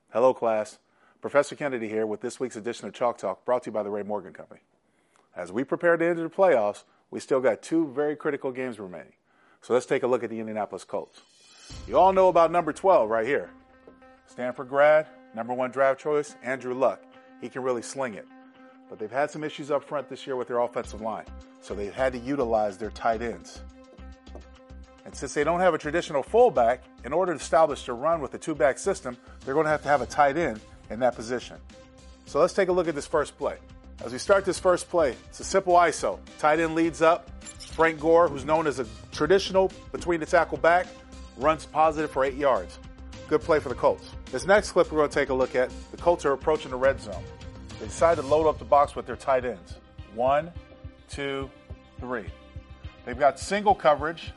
Hello, class. Professor Kennedy here with this week's edition of Chalk Talk, brought to you by the Ray Morgan Company. As we prepare to enter the playoffs, we still got two very critical games remaining. So let's take a look at the Indianapolis Colts. You all know about number 12 right here. Stanford grad, number 1 draft choice, Andrew Luck. He can really sling it. But they've had some issues up front this year with their offensive line, so they've had to utilize their tight ends. And since they don't have a traditional fullback, in order to establish their run with the two-back system, they're going to have a tight end in that position. So let's take a look at this first play. As we start this first play, it's a simple ISO. Tight end leads up. Frank Gore, who's known as a traditional between-the-tackle back, runs positive for 8 yards. Good play for the Colts. This next clip we're going to take a look at, the Colts are approaching the red zone. They decide to load up the box with their tight ends. 1, 2, 3. They've got single coverage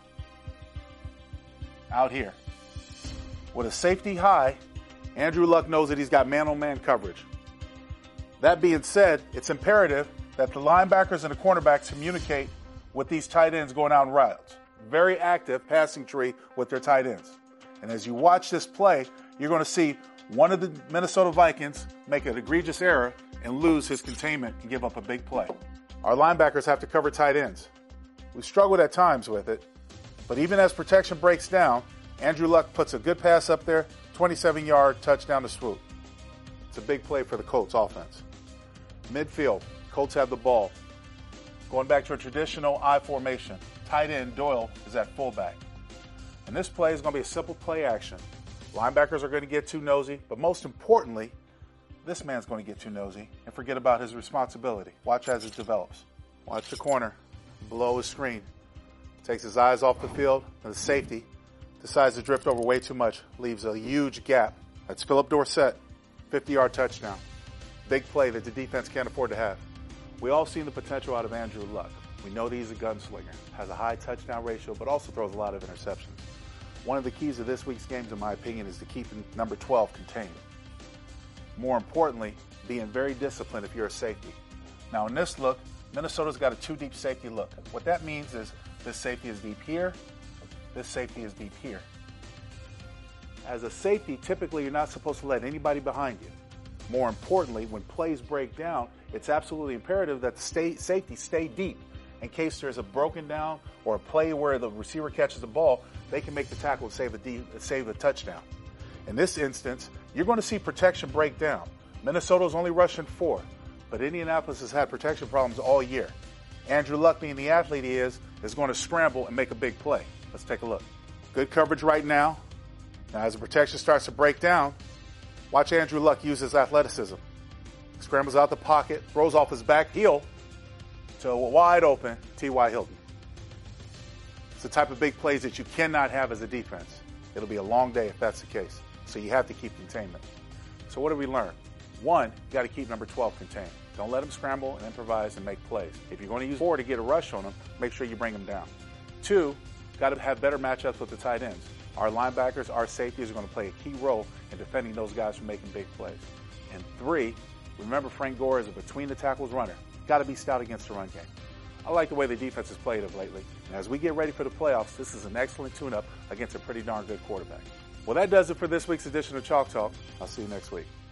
out here. With a safety high, Andrew Luck knows that he's got man-on-man coverage. That being said, it's imperative that the linebackers and the cornerbacks communicate with these tight ends going out in routes. Very active passing tree with their tight ends. And as you watch this play, you're going to see one of the Minnesota Vikings make an egregious error and lose his containment and give up a big play. Our linebackers have to cover tight ends. We struggled at times with it, but even as protection breaks down, Andrew Luck puts a good pass up there, 27-yard touchdown to Swoop. It's a big play for the Colts offense. Midfield, Colts have the ball. Going back to a traditional I formation, tight end Doyle is at fullback. And this play is going to be a simple play action. Linebackers are going to get too nosy, but most importantly, this man's going to get too nosy and forget about his responsibility. Watch as it develops. Watch the corner below his screen. Takes his eyes off the field, and the safety decides to drift over way too much, leaves a huge gap. That's Philip Dorsett, 50-yard touchdown. Big play that the defense can't afford to have. We all seen the potential out of Andrew Luck. We know that he's a gunslinger, has a high touchdown ratio, but also throws a lot of interceptions. One of the keys of this week's games, in my opinion, is to keep number 12 contained. More importantly, being very disciplined if you're a safety. Now in this look, Minnesota's got a 2-deep safety look. What that means is this safety is deep here, this safety is deep here. As a safety, typically you're not supposed to let anybody behind you. More importantly, when plays break down, it's absolutely imperative that the safety stay deep. In case there's a broken down or a play where the receiver catches the ball, they can make the tackle and save a touchdown. In this instance, you're going to see protection break down. Minnesota's only rushing 4, but Indianapolis has had protection problems all year. Andrew Luck, being the athlete he is going to scramble and make a big play. Let's take a look. Good coverage right now. Now as the protection starts to break down, watch Andrew Luck use his athleticism. Scrambles out the pocket, throws off his back heel to a wide open T.Y. Hilton. It's the type of big plays that you cannot have as a defense. It'll be a long day if that's the case. So you have to keep containment. So what did we learn? 1, you got to keep number 12 contained. Don't let him scramble and improvise and make plays. If you're going to use 4 to get a rush on him, make sure you bring him down. 2, got to have better matchups with the tight ends. Our linebackers, our safeties are going to play a key role in defending those guys from making big plays. And 3, remember Frank Gore is a between-the-tackles runner. Got to be stout against the run game. I like the way the defense has played of lately. And as we get ready for the playoffs, this is an excellent tune-up against a pretty darn good quarterback. Well, that does it for this week's edition of Chalk Talk. I'll see you next week.